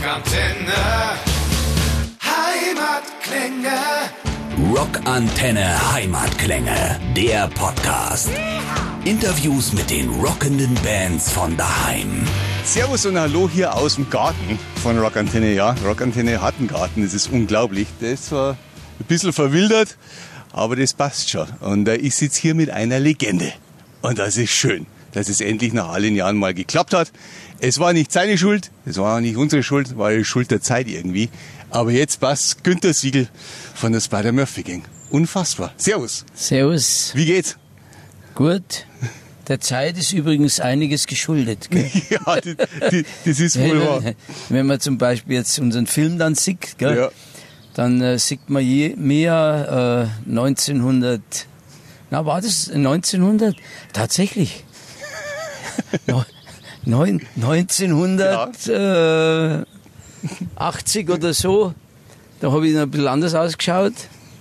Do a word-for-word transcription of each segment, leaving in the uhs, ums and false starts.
Rockantenne. Heimatklänge. Rockantenne Heimatklänge, der Podcast. Interviews mit den rockenden Bands von daheim. Servus und Hallo hier aus dem Garten von Rockantenne. Ja, Rockantenne hat einen Garten, das ist unglaublich. Der ist zwar ein bisschen verwildert, aber das passt schon. Und äh, ich sitze hier mit einer Legende. Und das ist schön, dass es endlich nach all den Jahren mal geklappt hat. Es war nicht seine Schuld, es war auch nicht unsere Schuld, war die Schuld der Zeit irgendwie. Aber jetzt passt Günther Siegel von der Spider-Murphy Gang. Unfassbar. Servus. Servus. Wie geht's? Gut. Der Zeit ist übrigens einiges geschuldet. Gell? Ja, die, die, das ist wohl wahr. Wenn man zum Beispiel jetzt unseren Film dann sieht, gell, Ja. dann äh, sieht man je, mehr äh, neunzehnhundert, na war das neunzehnhundert? Tatsächlich. no, neun, neunzehnhundertachtzig ja. oder so, da habe ich noch ein bisschen anders ausgeschaut.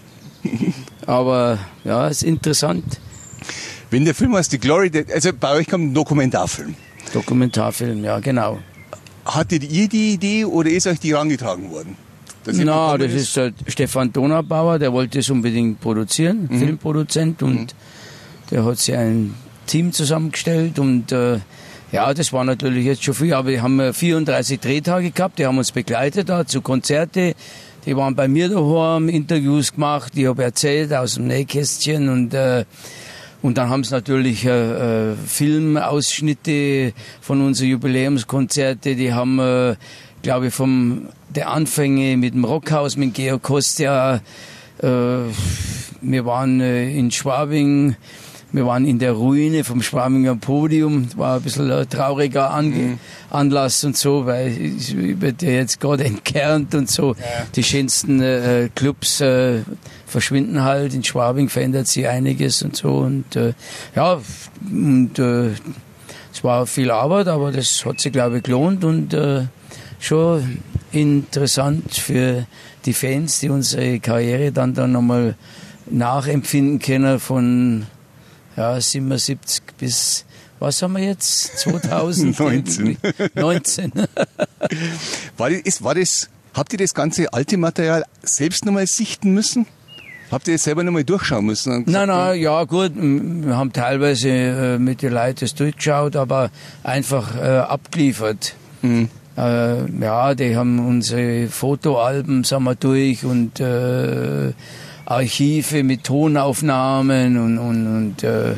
Aber ja, ist interessant. Wenn der Film heißt The Glory Days, also bei euch kommt ein Dokumentarfilm. Dokumentarfilm, ja, genau. Hattet ihr die Idee oder ist euch die herangetragen worden? Na, das ist halt Stefan Donaubauer, der wollte es unbedingt produzieren, mhm. Filmproduzent, und mhm. der hat sich ein Team zusammengestellt und äh, ja, das war natürlich jetzt schon viel, aber wir haben vierunddreißig Drehtage gehabt, die haben uns begleitet da zu Konzerte, die waren bei mir daheim, Interviews gemacht, ich habe erzählt aus dem Nähkästchen und äh, Und dann haben sie natürlich äh, äh, Filmausschnitte von unseren Jubiläumskonzerte, die haben, äh, glaube ich, vom der Anfänge mit dem Rockhaus, mit Georg Kostia, äh, wir waren äh, in Schwabing, wir waren in der Ruine vom Schwabinger Podium, war ein bisschen ein trauriger Ange- mhm. Anlass und so, weil ich wird ja jetzt gerade entkernt und so. Ja. Die schönsten äh, Clubs äh, verschwinden halt, in Schwabing verändert sich einiges und so. Und äh, ja, und äh, es war viel Arbeit, aber das hat sich, glaube ich, gelohnt und äh, schon interessant für die Fans, die unsere Karriere dann, dann nochmal nachempfinden können von ja, siebenundsiebzig bis, was haben wir jetzt? zweitausendneunzehn. neunzehn. war, das, war das, habt ihr das ganze alte Material selbst nochmal sichten müssen? Habt ihr es selber nochmal durchschauen müssen? Nein, nein, ja gut, wir haben teilweise äh, mit den Leuten das durchgeschaut, aber einfach äh, abgeliefert. Mhm. Äh, ja, die haben unsere Fotoalben, sagen wir, durch und äh, Archive mit Tonaufnahmen und, und, und äh,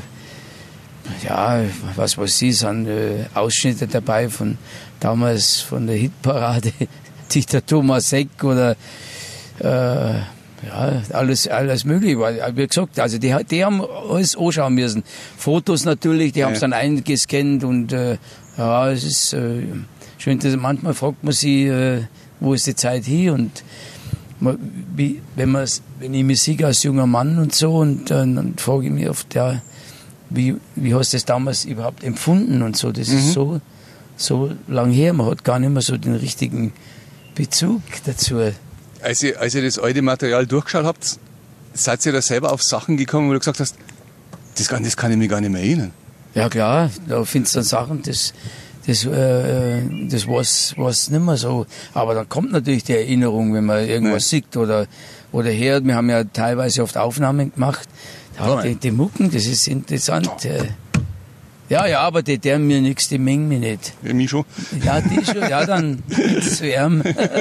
ja, was weiß ich, sind äh, Ausschnitte dabei von damals von der Hitparade, Dichter Thomas Heck oder äh, ja, alles, alles möglich. Weil, wie gesagt, also die, die haben alles anschauen müssen. Fotos natürlich, die ja. haben es dann eingescannt und äh, ja, es ist äh, schön, dass manchmal fragt man sich, äh, wo ist die Zeit hier und Wie, wenn, wenn ich mich sehe als junger Mann und so, und äh, dann frage ich mich oft, ja, wie, wie hast du das damals überhaupt empfunden und so, das mhm. ist so, so lang her, man hat gar nicht mehr so den richtigen Bezug dazu. Als ihr, als ihr das alte Material durchgeschaut habt, seid ihr da selber auf Sachen gekommen, wo du gesagt hast, das kann, das kann ich mir gar nicht mehr erinnern? Ja klar, da findest du dann Sachen, das Das, äh, das war's, war's nicht mehr so. Aber dann kommt natürlich die Erinnerung, wenn man irgendwas Nein. sieht oder, oder hört. Wir haben ja teilweise oft Aufnahmen gemacht. Ja, die, die Mucken, das ist interessant. Ja, ja, ja, aber die deren mir nichts, die mengen mich nicht. Ja, mich schon. Ja, die schon, ja, dann geht's zu ihm.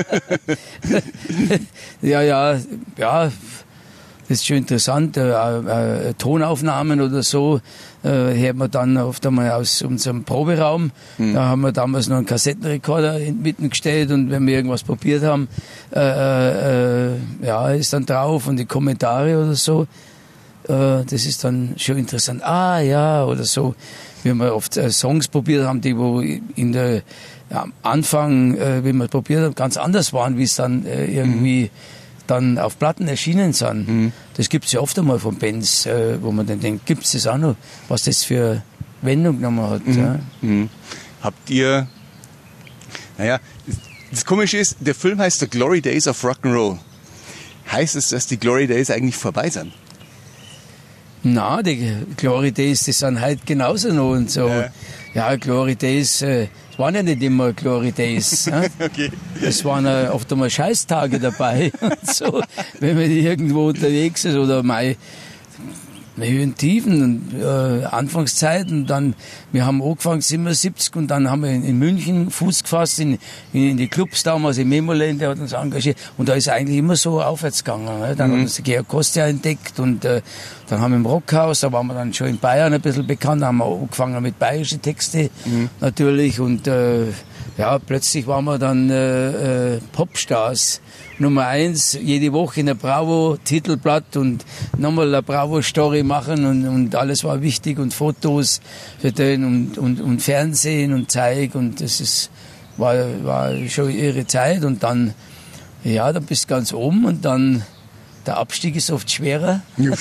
ja, ja, ja. Das ist schon interessant, äh, äh, Tonaufnahmen oder so, äh, hört man dann oft einmal aus unserem Proberaum. Mhm. Da haben wir damals noch einen Kassettenrekorder mitten gestellt und wenn wir irgendwas probiert haben, äh, äh, ja, ist dann drauf und die Kommentare oder so. Äh, das ist dann schon interessant. Ah, ja, oder so. Wie wir oft äh, Songs probiert haben, die wo in der, ja, am Anfang, äh, wie wir probiert haben, ganz anders waren, wie es dann äh, irgendwie mhm. dann auf Platten erschienen sind. Mhm. Das gibt es ja oft einmal von Bands, äh, wo man dann denkt, gibt es das auch noch, was das für Wendung genommen hat. Mhm. Ja. Mhm. Habt ihr, naja, das Komische ist, der Film heißt The Glory Days of Rock'n'Roll. Heißt es, dass die Glory Days eigentlich vorbei sind? Na, die Glory Days, die sind halt genauso noch und so. Ja. Ja, Glory Days, äh, es waren ja nicht immer Glory Days. Ne? Okay. Es waren äh, oft einmal Scheißtage dabei. Und so, wenn man irgendwo unterwegs ist oder mal Höhen, Tiefen und äh, Anfangszeit und dann, wir haben angefangen siebenundsiebzig und dann haben wir in, in München Fuß gefasst, in, in die Clubs damals, in Memoland, der hat uns engagiert und da ist eigentlich immer so aufwärts gegangen. Ne? Dann mhm. hat uns der Georg Kostia entdeckt und äh, dann haben wir im Rockhaus, da waren wir dann schon in Bayern ein bisschen bekannt, da haben wir angefangen mit bayerischen Texte mhm. natürlich und äh, ja, plötzlich waren wir dann äh, äh, Popstars. Nummer eins, jede Woche in der Bravo, Titelblatt und nochmal eine Bravo-Story machen und, und alles war wichtig und Fotos für den und, und, und Fernsehen und Zeig und das ist, war, war schon ihre Zeit und dann, ja, dann bist du ganz oben und dann, der Abstieg ist oft schwerer.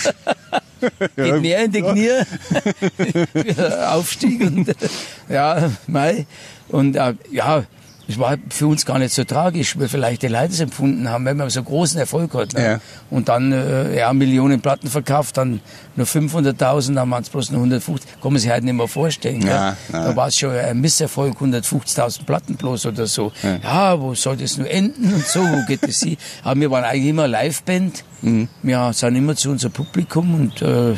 Geht mehr in die Knie. Aufstieg und, ja, mei. Und, äh, ja, es war für uns gar nicht so tragisch, weil vielleicht die Leute es empfunden haben, wenn man so großen Erfolg hat. Ne? Ja. Und dann äh, ja, Millionen Platten verkauft, dann nur fünfhunderttausend, dann waren es bloß nur hundertfünfzig. Kann man sich halt nicht mehr vorstellen. Ja, ja. Da war es schon ein Misserfolg, hundertfünfzigtausend Platten bloß oder so. Ja. ja, wo soll das nur enden und so, wo geht das hin? Aber wir waren eigentlich immer Liveband. Mhm. Wir sind immer zu unserem Publikum und äh,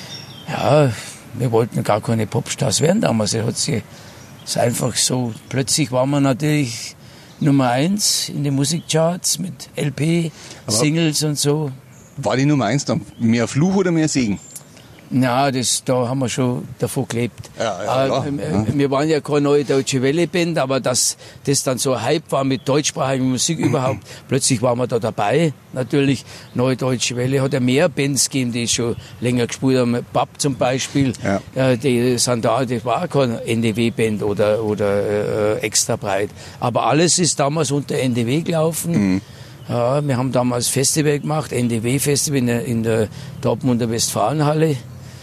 ja, wir wollten gar keine Popstars werden damals. Es hat sich ist einfach so, plötzlich waren wir natürlich Nummer eins in den Musikcharts mit L P, aber Singles und so. War die Nummer eins dann mehr Fluch oder mehr Segen? Na, das, da haben wir schon davon gelebt. Ja, ja, klar. Äh, wir waren ja keine neue Deutsche Welle-Band, aber dass das dann so ein Hype war mit deutschsprachiger Musik überhaupt, plötzlich waren wir da dabei. Natürlich, Neue Deutsche Welle hat ja mehr Bands gegeben, die schon länger gespielt haben. Bab zum Beispiel, ja. äh, die sind da, das war auch keine N D W-Band oder, oder äh, extra breit. Aber alles ist damals unter N D W gelaufen. Mhm. Ja, wir haben damals Festival gemacht, N D W-Festival in der, in der Dortmunder Westfalenhalle.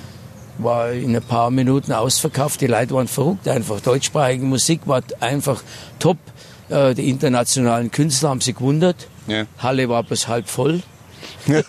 War in ein paar Minuten ausverkauft. Die Leute waren verrückt einfach. Deutschsprachige Musik war einfach top. Äh, die internationalen Künstler haben sich gewundert. Ja. Halle war bis halb voll. Ja,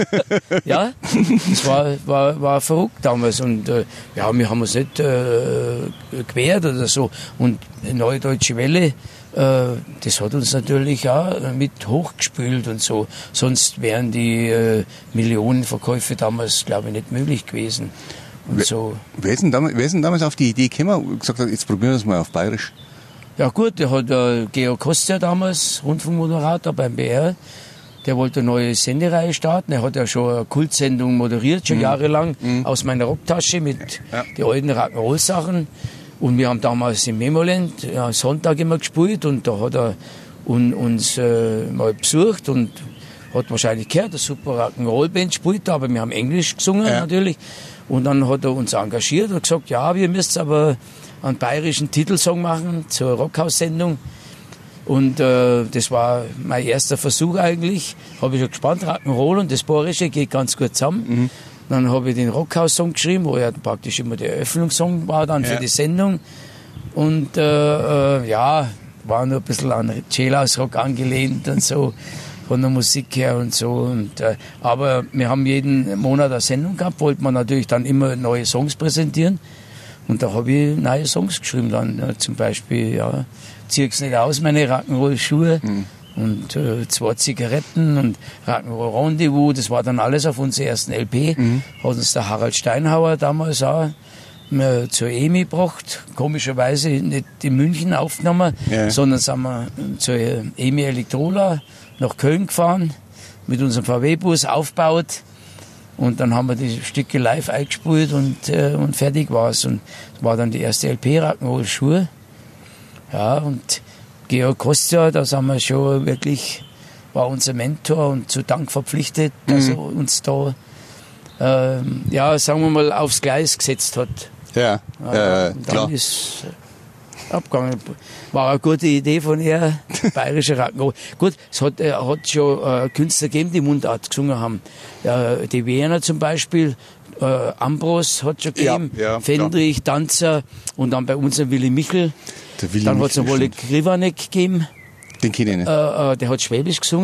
ja, das war, war, war verrückt damals. Und äh, ja, wir haben uns nicht äh, gewehrt oder so. Und Neue Deutsche Welle, äh, das hat uns natürlich auch mit hochgespült und so. Sonst wären die äh, Millionenverkäufe damals, glaube ich, nicht möglich gewesen. Und wer, so. Wer ist denn damals, wer ist denn damals auf die Idee gekommen und gesagt hat, jetzt probieren wir es mal auf Bayerisch? Ja gut, der hat äh, Georg Kostia damals, Rundfunkmoderator beim B R, der wollte eine neue Sendereihe starten. Er hat ja schon eine Kultsendung moderiert, schon mhm. jahrelang, mhm. aus meiner Rocktasche mit ja. den alten Rock'n'Roll-Sachen. Und wir haben damals in Memoland ja, Sonntag immer gespielt und da hat er un, uns äh, mal besucht und hat wahrscheinlich gehört, eine super Rock'n'Roll-Band spielt, aber wir haben Englisch gesungen ja. natürlich. Und dann hat er uns engagiert und gesagt, ja, wir müssen aber einen bayerischen Titelsong machen zur Rockhaus-Sendung. Und äh, das war mein erster Versuch eigentlich. Habe ich schon gespannt, Rock'n'Roll und das Bayerische geht ganz gut zusammen. Mhm. Dann habe ich den Rockhaus-Song geschrieben, wo ja praktisch immer der Eröffnungssong war dann für ja. die Sendung. Und äh, äh, ja, war nur ein bisschen an Jailhouse-Rock angelehnt und so. Von der Musik her und so. Und, äh, aber wir haben jeden Monat eine Sendung gehabt, wollte man natürlich dann immer neue Songs präsentieren. Und da habe ich neue Songs geschrieben dann. Ja, zum Beispiel, ja, zieh's nicht aus, meine Rock'n'Roll-Schuhe. Mhm. Und äh, zwei Zigaretten und Rock'n'Roll Rendezvous. Das war dann alles auf unserer ersten L P. Mhm. Hat uns der Harald Steinhauer damals auch äh, zur E M I gebracht. Komischerweise nicht in München aufgenommen, ja. sondern sind wir zur E M I Elektrola nach Köln gefahren, mit unserem V W-Bus aufgebaut und dann haben wir die Stücke live eingespielt und, äh, und fertig war es. Und das war dann die erste L P, Rock'n'Roll Schuhe. Ja, und Georg Kostia, da sind wir schon wirklich, war unser Mentor und zu Dank verpflichtet, dass mhm. er uns da, äh, ja, sagen wir mal, aufs Gleis gesetzt hat. Ja, ja, äh, klar. Dann ist abgegangen. War eine gute Idee von ihr, bayerischer Rock'n'Roll. Gut, es hat, äh, hat schon äh, Künstler gegeben, die Mundart gesungen haben. Äh, die Wiener zum Beispiel, äh, Ambros hat schon gegeben, ja, ja, Fendrich, klar. Danzer und dann bei uns ein Willi Michel. Der Willi dann hat es einen Wolle Krivanek gegeben. Den kenne ich nicht. Äh, äh, der hat Schwäbisch gesungen.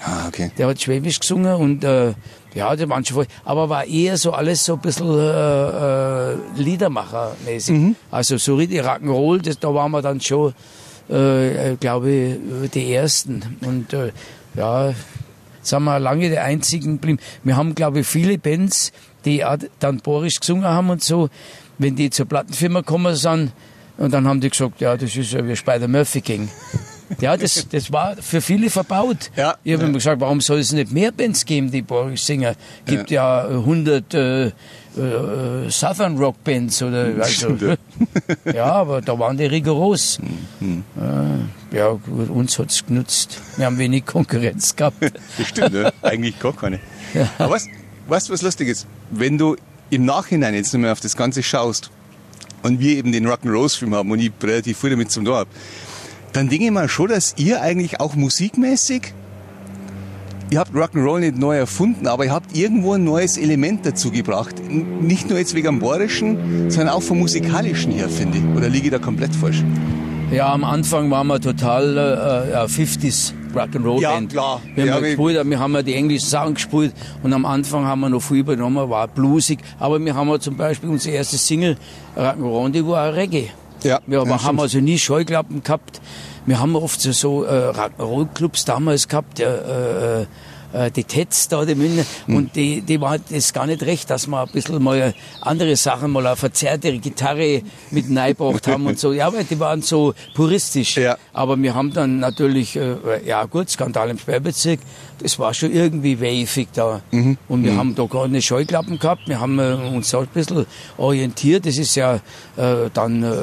Ah, okay. Der hat Schwäbisch gesungen und äh, ja, der waren schon voll, aber war eher so alles so ein bisschen äh, äh, Liedermacher-mäßig. Mhm. Also so richtig Rock'n'Roll, das, da waren wir dann schon, äh, glaube ich, die Ersten. Und äh, ja, sind wir lange die Einzigen geblieben. Wir haben, glaube ich, viele Bands, die auch dann borisch gesungen haben und so, wenn die zur Plattenfirma gekommen sind, und dann haben die gesagt, ja, das ist ja wie Spider-Murphy King. Ja, das, das war für viele verbaut. Ja, ich habe ja. immer gesagt, warum soll es nicht mehr Bands geben, die borisch singen? Es gibt ja hundert äh, äh, Southern Rock Bands oder also. Ja, aber da waren die rigoros. Mhm. Äh, ja, gut, uns hat es genutzt. Wir haben wenig Konkurrenz gehabt. Das stimmt, ja. Eigentlich gar keine. Ja. Aber weißt du, was lustig ist? Wenn du im Nachhinein jetzt nochmal auf das Ganze schaust und wir eben den Rock'n'Rose-Film haben und ich relativ viel damit zum Tor habe, dann denke ich mal schon, dass ihr eigentlich auch musikmäßig, ihr habt Rock'n'Roll nicht neu erfunden, aber ihr habt irgendwo ein neues Element dazu gebracht. Nicht nur jetzt wegen dem Borischen, sondern auch vom Musikalischen her, finde ich. Oder liege ich da komplett falsch? Ja, am Anfang waren wir total äh, ja, fünfziger Rock'n'Roll-Band. Ja, klar. Wir, ja, haben gespielt, wir haben ja die englischen Sachen gespielt und am Anfang haben wir noch viel übernommen, war bluesig. Aber wir haben ja zum Beispiel unsere erste Single, Rock'n'Roll, die war Reggae. Ja, wir ja, haben stimmt. also nie Scheuklappen gehabt. Wir haben oft so, so äh, Rock'n'Roll-Clubs damals gehabt, äh, äh, die Tets da, die München, mhm. und die, die war das gar nicht recht, dass wir ein bisschen mal andere Sachen, mal eine verzerrte Gitarre mit reingebracht haben und so. Ja, weil die waren so puristisch. Ja. Aber wir haben dann natürlich, äh, ja gut, Skandal im Sperrbezirk, das war schon irgendwie wavig da. Mhm. Und wir mhm. haben da gar nicht Scheuklappen gehabt, wir haben äh, uns auch ein bisschen orientiert. Das ist ja äh, dann, äh,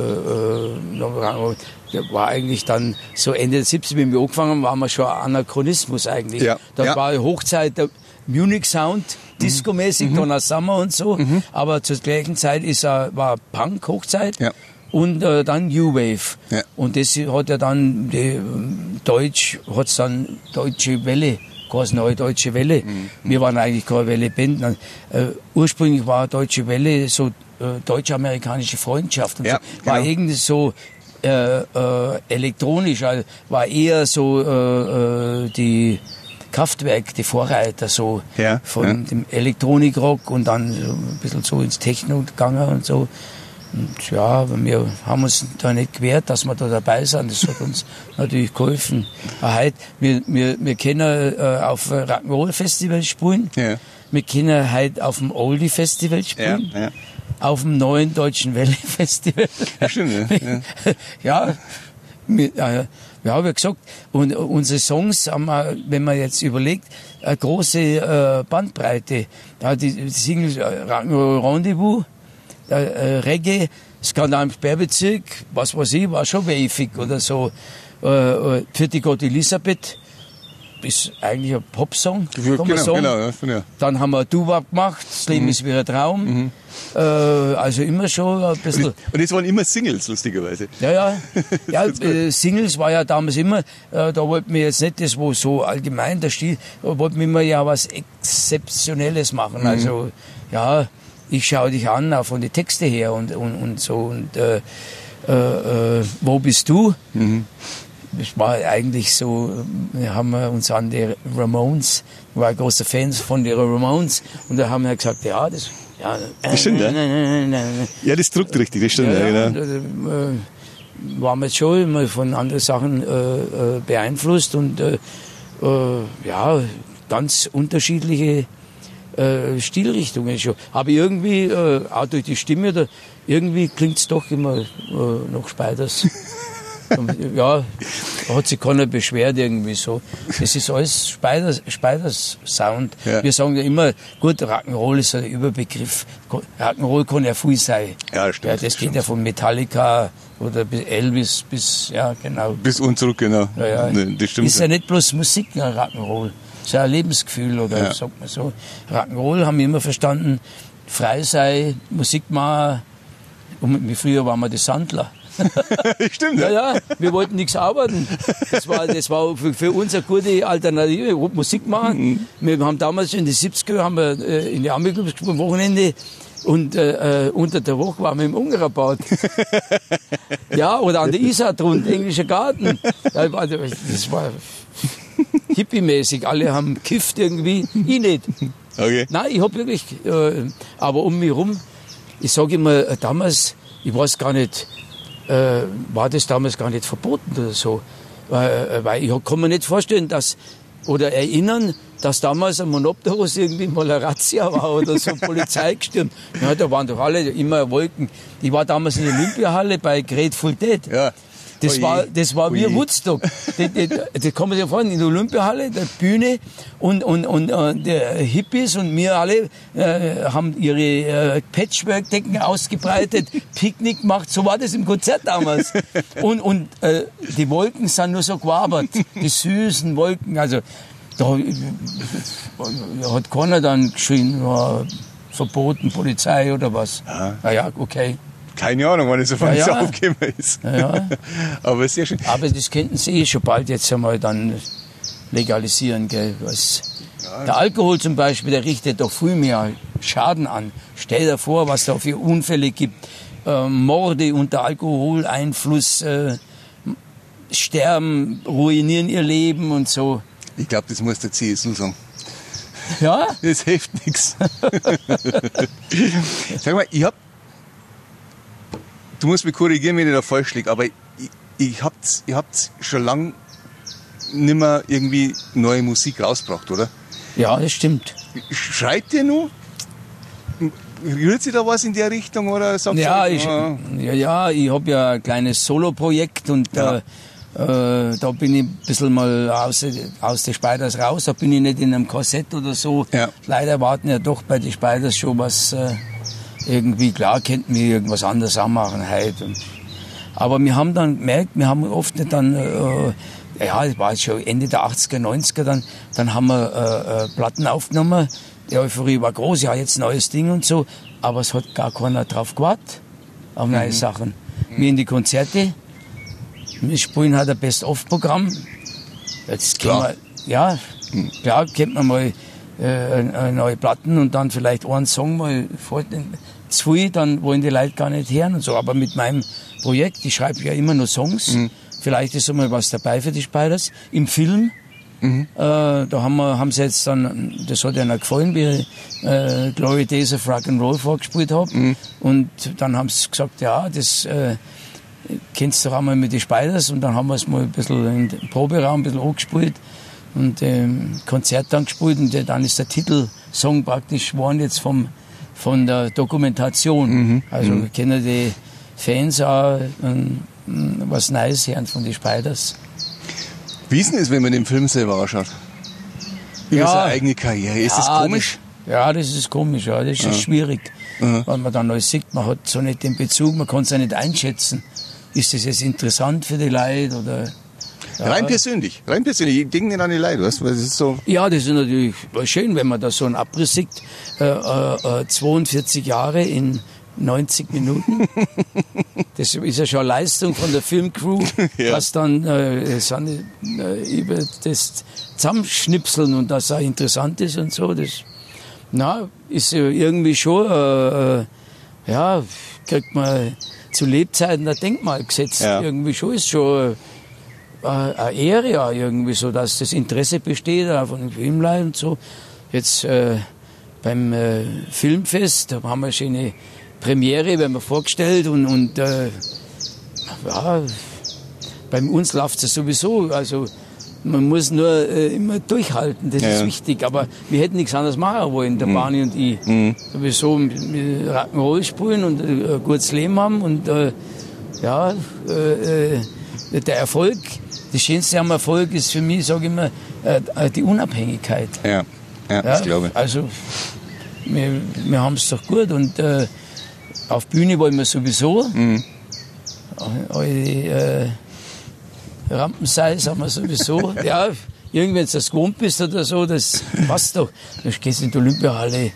äh, war eigentlich dann so Ende der siebziger, wenn wir angefangen haben, waren wir schon ein Anachronismus eigentlich. Ja. Da ja. war Hochzeit der Munich Sound, Disco-mäßig, mhm. Donna Summer und so, mhm. aber zur gleichen Zeit ist er, war Punk Hochzeit. Ja. Und äh, dann New Wave. Ja. Und das hat ja dann, die, Deutsch, hat's dann Deutsche Welle, quasi neue Deutsche Welle. Mhm. Wir waren eigentlich keine Welle-Band. Äh, ursprünglich war Deutsche Welle so äh, deutsch-amerikanische Freundschaft. Und ja, so. War genau. irgendwie so Äh, äh, elektronisch, also war eher so äh, äh, die Kraftwerk, die Vorreiter so ja, von ja. dem Elektronikrock und dann so ein bisschen so ins Techno gegangen und so. Und ja, aber wir haben uns da nicht gewehrt, dass wir da dabei sind. Das hat uns natürlich geholfen. Aber heute, wir, wir, wir können äh, auf Rock'n'Roll Festival spielen, ja. wir können heute auf dem Oldie Festival spielen. Ja, ja. Auf dem neuen Deutschen Welle Festival. Ja, stimmt, ja. ja, wir, äh, wir haben ja gesagt, und unsere Songs haben, wir, wenn man jetzt überlegt, eine große äh, Bandbreite. Ja, die, die Singles äh, Rendezvous, äh, Reggae, Skandal im Sperrbezirk, was weiß ich, war schon wavig oder so. Äh, für die Gott Elisabeth ist eigentlich ein Popsong, kann man genau, sagen. Genau, ja. Dann haben wir Doo-Wop gemacht, das Leben mhm. ist wie ein Traum. Mhm. Äh, also immer schon ein bisschen. Und, und es waren immer Singles, lustigerweise. Ja, ja. ja äh, Singles war ja damals immer, äh, da wollten wir jetzt nicht das, wo so allgemein der Stil, da wollten wir immer ja was Exzeptionelles machen. Mhm. Also, ja, ich schaue dich an, auch von den Texten her und, und, und so. Und äh, äh, äh, wo bist du? Mhm. Das war eigentlich so, wir haben uns an die Ramones, ich war ein großer Fan von den Ramones, und da haben wir gesagt, ja, das, ja, das stimmt, ja. Ja, das drückt richtig, das stimmt, ja, ja, genau. Und, äh, waren wir jetzt schon immer von anderen Sachen äh, beeinflusst und äh, äh, ja, ganz unterschiedliche äh, Stilrichtungen schon. Aber irgendwie, äh, auch durch die Stimme, da, irgendwie klingt es doch immer äh, noch Speiders. Ja, da hat sich keiner beschwert irgendwie so. Das ist alles Speiders, Speiders Sound. Ja. Wir sagen ja immer, gut, Rock'n'Roll ist ein Überbegriff. Rock'n'Roll kann ja viel sein. Ja, stimmt. Ja, das geht ja von Metallica oder bis Elvis bis, ja, genau. Bis und zurück, genau. Ja, ja. Nee, das stimmt. Ist ja nicht bloß Musik, ein Rock'n'Roll. Ist ja ein Lebensgefühl, oder ja. sagt man so. Rock'n'Roll haben wir immer verstanden, frei sei, Musik machen. Und wie früher waren wir die Sandler. Stimmt, ja. Ja, ja, wir wollten nichts arbeiten. Das war, das war für, für uns eine gute Alternative. Wir wollten Musik machen. Mhm. Wir haben damals in den siebziger haben wir in die Army-Clubs gespielt, am Wochenende Und äh, unter der Woche waren wir im Ungererbad. Ja, oder an der Isar drunten, englischer Garten. Das war, das war hippie-mäßig. Alle haben gekifft irgendwie. Ich nicht. Okay. Nein, ich hab wirklich, äh, aber um mich rum, ich sage immer, äh, damals, ich weiß gar nicht, äh, war das damals gar nicht verboten oder so. Äh, weil ich kann mir nicht vorstellen, dass, oder erinnern, dass damals ein Monopteros irgendwie mal eine Razzia war oder so, Polizei gestürmt. Ja, da waren doch alle immer Wolken. Ich war damals in der Olympiahalle bei Grateful Dead. Ja. Das Oje. war, das war wie Oje. Woodstock. Das, das, das kann man sich vorstellen, in der Olympiahalle, der Bühne und, und, und, und der Hippies und wir alle äh, haben ihre äh, Patchwork-Decken ausgebreitet, Picknick gemacht, so war das im Konzert damals. Und, und äh, die Wolken sind nur so gewabert, die süßen Wolken, also da hat keiner dann geschrien, ja, verboten, Polizei oder was. Ja. Na ja, okay. Keine Ahnung, wann es so von Ja, ja, ja. aufgekommen ist. Ja, ja. Aber sehr schön. Aber das könnten sie eh schon bald jetzt einmal dann legalisieren, gell? Was, der Alkohol zum Beispiel, der richtet doch viel mehr Schaden an. Stell dir vor, was da für Unfälle gibt. Äh, Morde unter Alkoholeinfluss, äh, sterben, ruinieren ihr Leben und so. Ich glaube, das muss der C S U sagen. Ja? Das hilft nichts. Sag mal, ich hab. Du musst mich korrigieren, wenn ich da falsch liege, aber ich, ich hab's, ihr habt schon lange nicht mehr irgendwie neue Musik rausgebracht, oder? Ja, das stimmt. Schreibt ihr nur? Rührt sich da was in der Richtung oder sagt Ja, ihr, ich, ah, ja, ja, ich habe ja ein kleines Solo-Projekt und Ja. äh, äh, da bin ich ein bisschen mal aus, aus den Spiders raus. Da bin ich nicht in einem Korsett oder so. Ja. Leider warten ja doch bei den Spiders schon was äh, irgendwie, klar, könnten wir irgendwas anderes anmachen heute. Und, aber wir haben dann gemerkt, wir haben oft dann, äh, ja, das war jetzt schon Ende der achtziger, neunziger, dann, dann haben wir äh, äh, Platten aufgenommen. Die Euphorie war groß, ja, jetzt neues Ding und so. Aber es hat gar keiner drauf gewartet, auf neue Mhm. Sachen. Wir in die Konzerte, wir spielen halt ein Best-of-Programm. Jetzt können Klar. wir, ja, klar, kennt man mal äh, neue Platten und dann vielleicht einen Song mal vor den zu viel, dann wollen die Leute gar nicht hören und so. Aber mit meinem Projekt, ich schreibe ja immer nur Songs, Mhm. vielleicht ist einmal was dabei für die Spiders. Im Film, Mhm. äh, da haben wir, haben sie jetzt dann, das hat ihnen gefallen, wie ich äh, Glory Days of Rock'n'Roll vorgespielt habe. Mhm. Und dann haben sie gesagt, ja, das äh, kennst du doch einmal mit den Spiders. Und dann haben wir es mal ein bisschen im Proberaum ein bisschen angespielt und im ähm, Konzert dann gespielt. Und dann ist der Titelsong praktisch geworden jetzt vom, von der Dokumentation. Mhm. Also Mhm. kennen die Fans auch ähm, was Neues hören von den Spiders. wie ist denn das, wenn man den Film selber anschaut? Über Ja. seine eigene Karriere. Ist das Ja, komisch? Das, ja, das ist komisch, ja. Das ist schwierig, Mhm. weil man dann alles sieht. Man hat so nicht den Bezug, man kann es ja nicht einschätzen. Ist das jetzt interessant für die Leute oder? Ja. Rein persönlich, rein persönlich. Ich denke nicht an die Leute, weißt du, weil das ist so. Ja, das ist natürlich schön, wenn man da so einen Abriss sieht. Äh, äh, zweiundvierzig Jahre in neunzig Minuten. Das ist ja schon eine Leistung von der Filmcrew, Ja. dass dann äh, so eine, äh, über das Zusammenschnipseln und das auch interessant ist und so. Das na, ist ja irgendwie schon, äh, äh, ja, kriegt man zu Lebzeiten ein Denkmal gesetzt. Ja. Irgendwie schon ist schon äh, eine Ehre ja irgendwie so, dass das Interesse besteht auch von den Filmleuten und so. Jetzt äh, beim äh, Filmfest, da haben wir schon eine Premiere, werden wir vorgestellt und, und äh, ja, bei uns läuft es sowieso, also man muss nur äh, immer durchhalten, das Ja, ist ja. wichtig, aber wir hätten nichts anderes machen wollen, der Barney und ich. Mhm. Sowieso mit Rock'n'Roll spielen und äh, ein gutes Leben haben und äh, ja, äh, äh, der Erfolg, das Schönste am Erfolg ist für mich, sage ich immer, äh, die Unabhängigkeit. Ja, ja, Ja, das glaube ich. Also, wir, wir haben es doch gut und äh, auf Bühne wollen wir sowieso. Mhm. Alle äh, Rampenseils haben wir sowieso. Ja, irgendwie, wenn du das gewohnt bist oder so, das passt doch. Du gehst in die Olympiahalle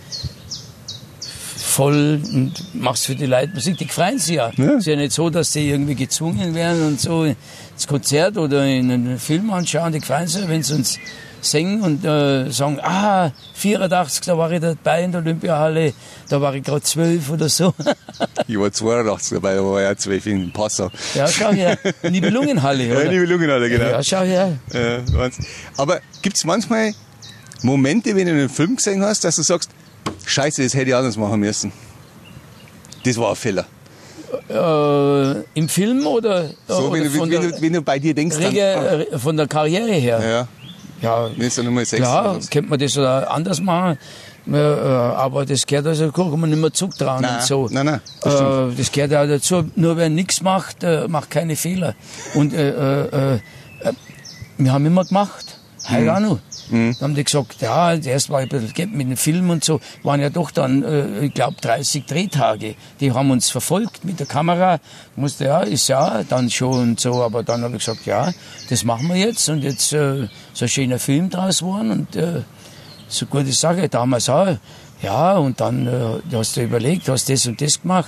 voll und machst für die Leute Musik, die freuen sich ja. Ja. Es ist ja nicht so, dass sie irgendwie gezwungen werden und so ins Konzert oder in einen Film anschauen, die freuen sich, wenn sie uns singen und äh, sagen, ah, vierundachtzig, da war ich dabei in der Olympiahalle, da war ich gerade zwölf oder so. Ich war zweiundachtzig dabei, da war ich auch zwölf in Passau. Ja, schau her, Nibelungenhalle, oder? Ja, Nibelungenhalle, genau. Ja, schau her. Ja, aber gibt's manchmal Momente, wenn du einen Film gesehen hast, dass du sagst, Scheiße, das hätte ich anders machen müssen? Das war ein Fehler. Äh, Im Film oder, so, oder wenn, du, von, wenn, der, du, wenn du bei dir denkst, dann, Rege, äh, von der Karriere her? Ja. Ja, wenn es dann nochmal sechs klar, könnte man das oder anders machen, äh, aber das gehört also, kann man nicht mehr zurücktragen Nein, und so. nein, nein, das äh, das gehört auch dazu, nur wer nichts macht, äh, macht keine Fehler. Und äh, äh, äh, wir haben immer gemacht, heute mhm. auch noch. Mhm. Dann haben die gesagt, ja, erst war ich ein bisschen mit dem Film und so, waren ja doch dann, äh, ich glaube, dreißig Drehtage. Die haben uns verfolgt mit der Kamera. Ich musste, ja, ist ja, dann schon und so, aber dann habe ich gesagt, ja, das machen wir jetzt und jetzt äh, so ein schöner Film draus geworden und äh, so gute Sache, damals auch. Ja, und dann äh, hast du überlegt, hast das und das gemacht.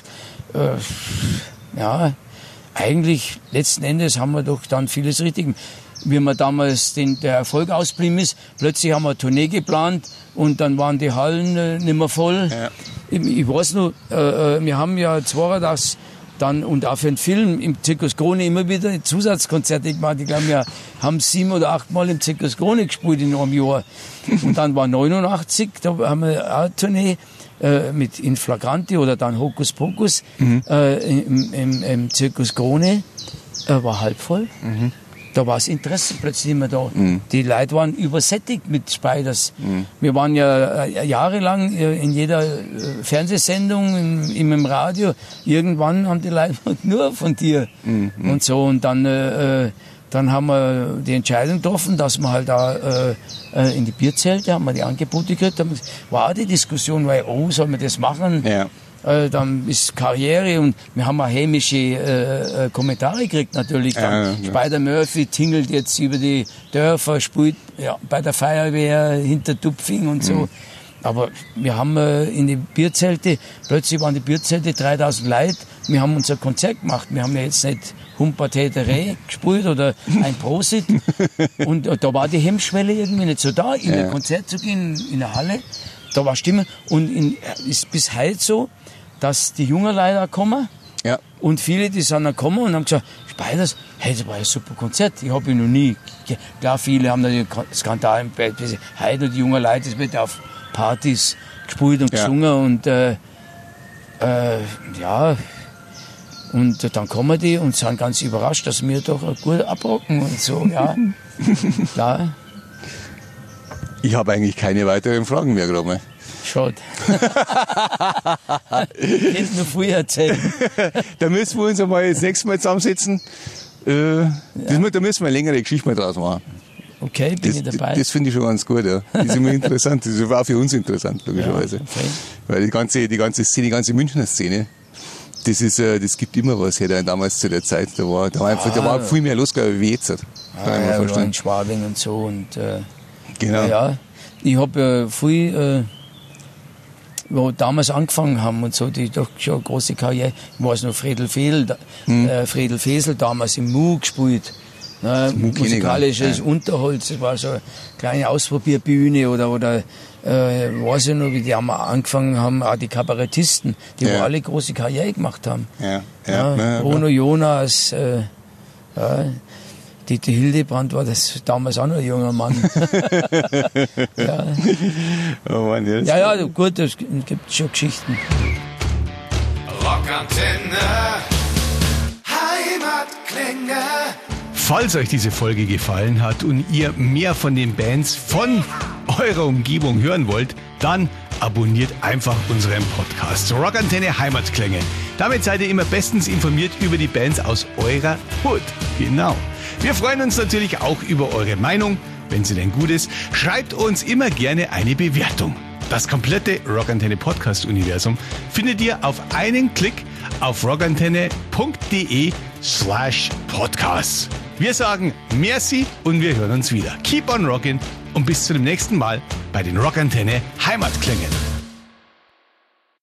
Äh, ja, eigentlich, letzten Endes haben wir doch dann vieles richtig gemacht. Wie man damals den, der Erfolg ausblieben ist, plötzlich haben wir eine Tournee geplant und dann waren die Hallen äh, nicht mehr voll. Ja. Ich, ich weiß noch, äh, wir haben ja zweiundachtzig dann und auch für den Film im Zirkus Krone immer wieder Zusatzkonzerte gemacht. Ich glaube, wir haben sieben oder acht Mal im Zirkus Krone gespielt in einem Jahr. Und dann war neunundachtzig, da haben wir auch eine Tournee äh, mit In Flagranti oder dann Hokus Pokus mhm. äh, im, im, im Zirkus Krone. Äh, war halb voll. Mhm. Da war das Interesse plötzlich immer da. Mhm. Die Leute waren übersättigt mit Spiders. Mhm. Wir waren ja äh, jahrelang äh, in jeder äh, Fernsehsendung, im, im Radio. Irgendwann haben die Leute nur von dir mhm. und so. Und dann, äh, dann haben wir die Entscheidung getroffen, dass wir halt da äh, in die Bierzelte, haben wir die Angebote gekriegt. Dann war auch die Diskussion, weil, oh, soll man das machen? Ja. Äh, dann ist Karriere und wir haben auch hämische äh, äh, Kommentare gekriegt natürlich. Dann ja, ja. Spider-Murphy tingelt jetzt über die Dörfer, spielt ja, bei der Feuerwehr hinter Tupfing und so. Mhm. Aber wir haben äh, in die Bierzelte, plötzlich waren die Bierzelte dreitausend Leute, wir haben unser Konzert gemacht. Wir haben ja jetzt nicht Humpa-Täterä gespielt oder ein Prosit. Und äh, da war die Hemmschwelle irgendwie nicht so da, in ja. ein Konzert zu gehen, in der Halle. Da war Stimme. Und in, ist bis heute so, dass die jungen Leute kommen. Ja. Und viele, die sind dann gekommen und haben gesagt, Spiders, hey, das war ein super Konzert. Ich habe ihn noch nie. Klar, viele haben natürlich Skandal im Bett. Heute die jungen Leute, das wird auf Partys gespielt und gesungen. Ja. Und äh, äh, ja, und dann kommen die und sind ganz überrascht, dass wir doch gut abrocken und so. Ja. Klar. Ich habe eigentlich keine weiteren Fragen mehr, glaube ich. Schade. Ich hätte nur früher erzählt. Da müssen wir uns einmal das nächste Mal zusammensetzen. Äh, ja. das, da müssen wir eine längere Geschichte mal draus machen. Okay, bin das, ich dabei. Das finde ich schon ganz gut, ja. Das ist immer interessant. Das ist auch für uns interessant, logischerweise. Ja, okay. Weil die ganze, die ganze Szene, die ganze Münchner Szene, das ist, das gibt immer was hier damals zu der Zeit. Da war, da war, einfach, ah, da war viel mehr los, glaube ich, wie jetzt. Kann ah, ja, oder in Schwabing und so. Und, äh, genau. Ja, ich habe äh, viel, äh, wo damals angefangen haben und so, die doch schon eine große Karriere. Ich weiß noch, Fredel Fesel, hm. äh, Fredel Fesel damals im Mu gespielt. Ne, musikalisches ja. Unterholz, das war so eine kleine Ausprobierbühne oder, oder äh, weiß ich noch, wie die haben angefangen haben, auch die Kabarettisten, die ja. wo alle große Karriere gemacht haben. Ja. Ja. Ja, ja, Bruno Jonas, äh, ja, Dieter Hildebrand war das damals auch noch ein junger Mann. ja. Oh Mann, yes. ja, ja, gut, es gibt schon Geschichten. Rockantenne, Heimatklänge. Falls euch diese Folge gefallen hat und ihr mehr von den Bands von eurer Umgebung hören wollt, dann abonniert einfach unseren Podcast Rockantenne Heimatklänge. Damit seid ihr immer bestens informiert über die Bands aus eurer Hood. Genau. Wir freuen uns natürlich auch über eure Meinung, wenn sie denn gut ist. Schreibt uns immer gerne eine Bewertung. Das komplette Rockantenne Podcast Universum findet ihr auf einen Klick auf rockantenne.de slash podcast. Wir sagen merci und wir hören uns wieder. Keep on rockin' und bis zu dem nächsten Mal bei den Rockantenne Heimatklängen.